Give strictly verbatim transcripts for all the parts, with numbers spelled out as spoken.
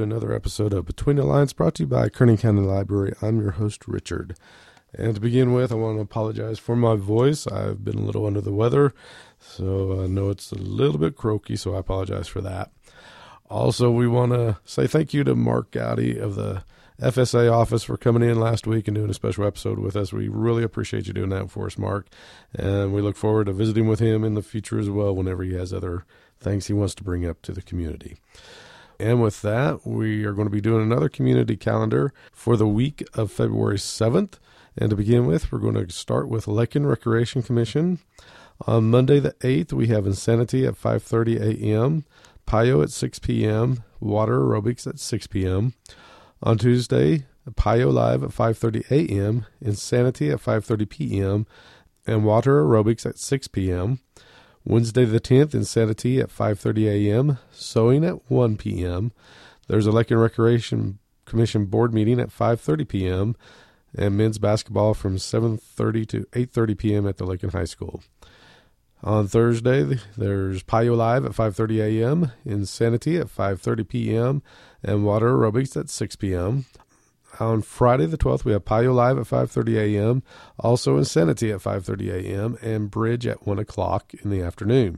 another episode of Between the Lines, brought to you by Kearney County Library. I'm your host, Richard. And to begin with, I want to apologize for my voice. I've been a little under the weather, so I know it's a little bit croaky, so I apologize for that. Also, we want to say thank you to Mark Gowdy of the F S A office for coming in last week and doing a special episode with us. We really appreciate you doing that for us, Mark. And we look forward to visiting with him in the future as well whenever he has other things he wants to bring up to the community. And with that, we are going to be doing another community calendar for the week of February seventh. And to begin with, we're going to start with Lakin Recreation Commission. On Monday the eighth, we have Insanity at five thirty a.m., Payo at six p.m., Water Aerobics at six p.m., On Tuesday, Payo Live at five thirty a.m., Insanity at five thirty p.m., and Water Aerobics at six p.m. Wednesday the tenth, Insanity at five thirty a.m., Sewing at one p.m. There's a Lakin Recreation Commission board meeting at five thirty p.m., and men's basketball from seven thirty to eight thirty p.m. at the Lakin High School. On Thursday, there's Payo Live at five thirty a.m., Insanity at five thirty p.m., and Water Aerobics at six p.m. On Friday the twelfth, we have Payo Live at five thirty a.m., also Insanity at five thirty a.m., and Bridge at one o'clock in the afternoon.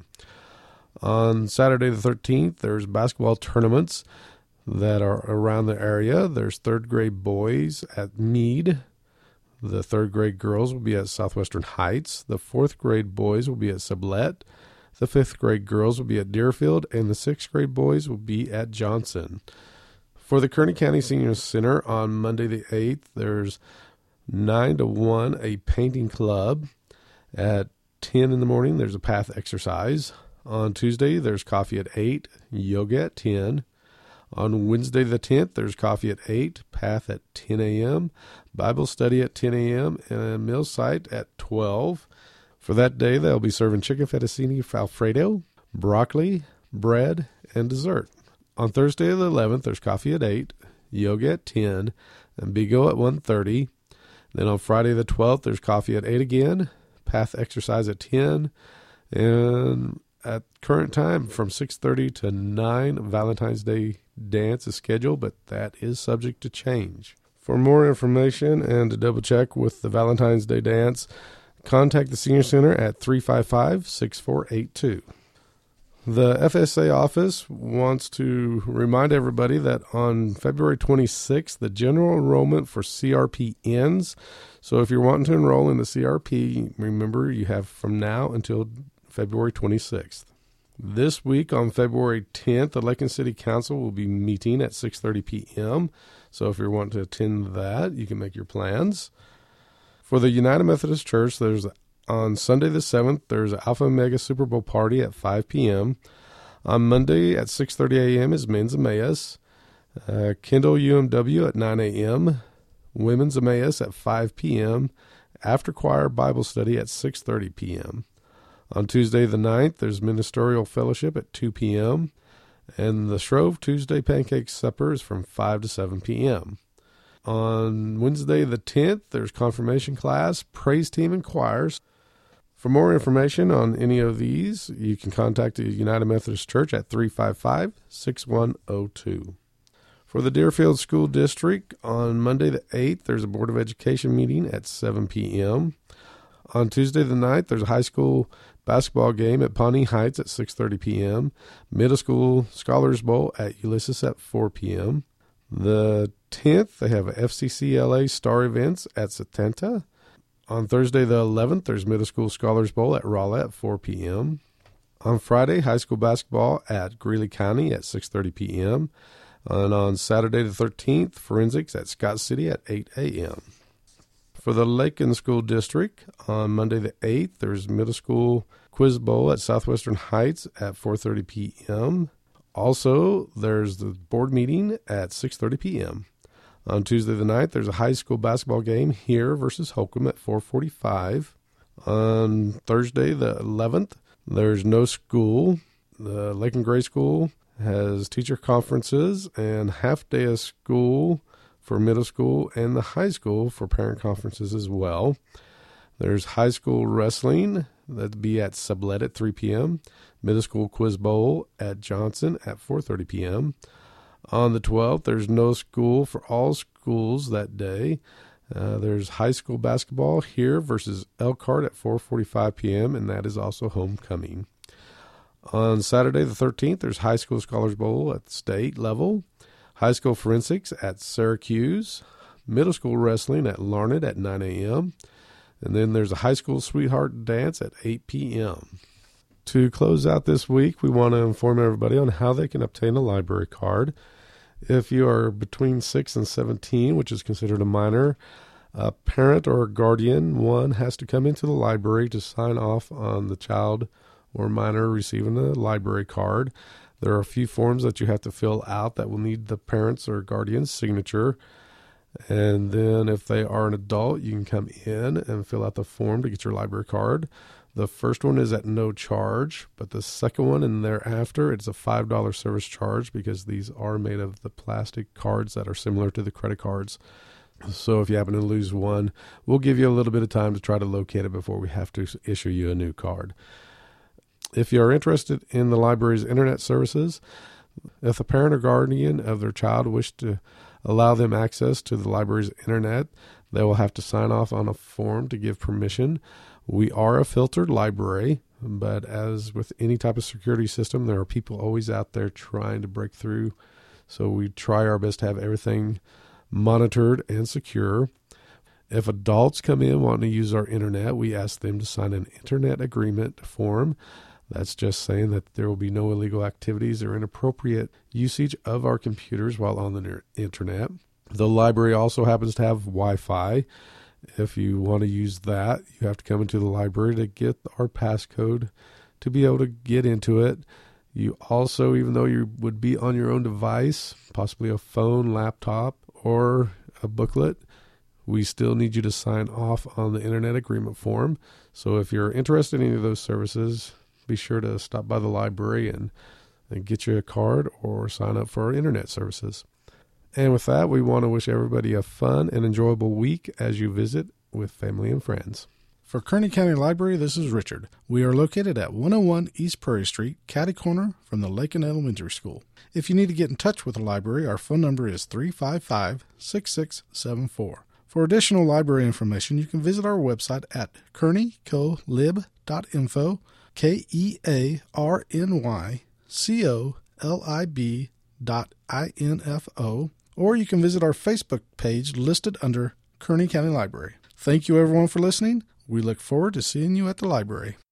On Saturday the thirteenth, there's basketball tournaments that are around the area. There's third grade boys at Meade. The third grade girls will be at Southwestern Heights. The fourth grade boys will be at Sublette. The fifth grade girls will be at Deerfield, and the sixth grade boys will be at Johnson. For the Kearney County Senior Center on Monday the eighth, there's nine to one, a painting club. At ten in the morning, there's a path exercise. On Tuesday, there's coffee at eight, yoga at ten. On Wednesday the tenth, there's coffee at eight, path at ten a.m., Bible study at ten a.m., and a meal site at twelve. For that day, they'll be serving chicken fettuccine Alfredo, broccoli, bread, and dessert. On Thursday the eleventh, there's coffee at eight, yoga at ten, and Bigo at one thirty. Then on Friday the twelfth, there's coffee at eight again, path exercise at ten, and at current time from six thirty to nine, Valentine's Day dance is scheduled, but that is subject to change. For more information and to double check with the Valentine's Day dance, contact the Senior Center at three five five, six four eight two. The F S A office wants to remind everybody that on February twenty-sixth, the general enrollment for C R P ends. So if you're wanting to enroll in the C R P, remember you have from now until February twenty-sixth. This week on February tenth, the Lakin City Council will be meeting at six thirty p.m. So if you're wanting to attend that, you can make your plans. For the United Methodist Church, there's on Sunday the seventh, there's an Alpha Omega Super Bowl party at five p.m. On Monday at six thirty a.m. is Men's Emmaus. Uh, Kendall U M W at nine a.m. Women's Emmaus at five p.m. After choir Bible study at six thirty p.m. On Tuesday the ninth, there's Ministerial Fellowship at two p.m. And the Shrove Tuesday Pancake Supper is from five to seven p.m. On Wednesday the tenth, there's Confirmation Class, Praise Team, and Choirs. For more information on any of these, you can contact the United Methodist Church at three five five, six one zero two. For the Deerfield School District, on Monday the eighth, there's a Board of Education meeting at seven p.m. On Tuesday the ninth, there's a high school basketball game at Pawnee Heights at six thirty p.m. Middle School Scholars Bowl at Ulysses at four p.m. The tenth, they have a F C C L A Star Events at Setanta. On Thursday the eleventh, there's Middle School Scholars Bowl at Rolla at four p.m. On Friday, high school basketball at Greeley County at six thirty p.m. And on Saturday the thirteenth, forensics at Scott City at eight a.m. For the Lakin School District, on Monday the eighth, there's Middle School Quiz Bowl at Southwestern Heights at four thirty p.m. Also, there's the board meeting at six thirty p.m. On Tuesday the ninth, there's a high school basketball game here versus Holcomb at four forty-five. On Thursday the eleventh, there's no school. The Lakin Gray School has teacher conferences and half day of school for middle school and the high school for parent conferences as well. There's high school wrestling that'd be at Sublette at three p.m. Middle school quiz bowl at Johnson at four thirty p.m. On the twelfth, there's no school for all schools that day. Uh, there's high school basketball here versus Elkhart at four forty-five p.m., and that is also homecoming. On Saturday the thirteenth, there's High School Scholars Bowl at the state level, High School Forensics at Syracuse, Middle School Wrestling at Larned at nine a.m., and then there's a High School Sweetheart Dance at eight p.m. To close out this week, we want to inform everybody on how they can obtain a library card. If you are between six and seventeen, which is considered a minor, a parent or guardian, one has to come into the library to sign off on the child or minor receiving a library card. There are a few forms that you have to fill out that will need the parent's or guardian's signature. And then if they are an adult, you can come in and fill out the form to get your library card. The first one is at no charge, but the second one and thereafter, it's a five dollars service charge because these are made of the plastic cards that are similar to the credit cards. So if you happen to lose one, we'll give you a little bit of time to try to locate it before we have to issue you a new card. If you are interested in the library's internet services, if a parent or guardian of their child wish to allow them access to the library's internet, they will have to sign off on a form to give permission. We are a filtered library, but as with any type of security system, there are people always out there trying to break through. So we try our best to have everything monitored and secure. If adults come in wanting to use our internet, we ask them to sign an internet agreement form. That's just saying that there will be no illegal activities or inappropriate usage of our computers while on the internet. The library also happens to have Wi-Fi. If you want to use that, you have to come into the library to get our passcode to be able to get into it. You also, even though you would be on your own device, possibly a phone, laptop, or a booklet, we still need you to sign off on the internet agreement form. So if you're interested in any of those services, be sure to stop by the library and, and get you a card or sign up for our internet services. And with that, we want to wish everybody a fun and enjoyable week as you visit with family and friends. For Kearney County Library, this is Richard. We are located at one oh one East Prairie Street, catty corner from the Lakin Elementary School. If you need to get in touch with the library, our phone number is three five five, six six seven four. For additional library information, you can visit our website at kearney co lib dot info, K E A R N Y C O L I B dot I N F O, or you can visit our Facebook page listed under Kearney County Library. Thank you everyone for listening. We look forward to seeing you at the library.